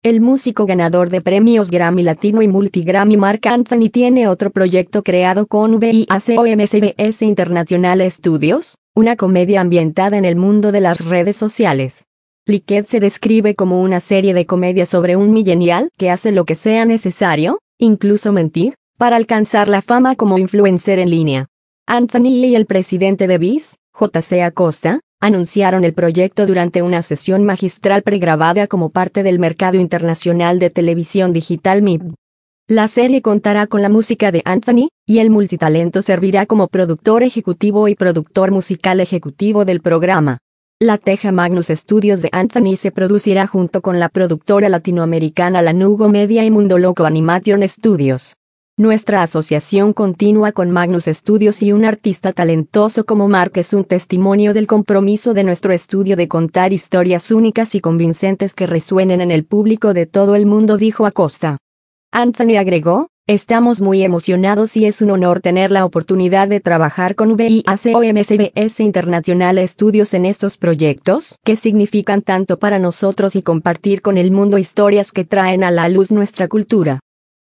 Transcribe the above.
El músico ganador de premios Grammy Latino y Multi-Grammy Marc Anthony tiene otro proyecto creado con VIACOMCBS International Studios, una comedia ambientada en el mundo de las redes sociales. Liquid se describe como una serie de comedia sobre un millennial que hace lo que sea necesario, incluso mentir, para alcanzar la fama como influencer en línea. Anthony y el presidente de Viz, J.C. Acosta, anunciaron el proyecto durante una sesión magistral pregrabada como parte del mercado internacional de televisión digital MIB. La serie contará con la música de Anthony, y el multitalento servirá como productor ejecutivo y productor musical ejecutivo del programa. La Teja Magnus Studios de Anthony se producirá junto con la productora latinoamericana Lanugo Media y Mundo Loco Animation Studios. Nuestra asociación continua con Magnus Studios y un artista talentoso como Marc es un testimonio del compromiso de nuestro estudio de contar historias únicas y convincentes que resuenen en el público de todo el mundo, dijo Acosta. Anthony agregó: estamos muy emocionados y es un honor tener la oportunidad de trabajar con VIACOMCBS International Studios en estos proyectos, que significan tanto para nosotros, y compartir con el mundo historias que traen a la luz nuestra cultura.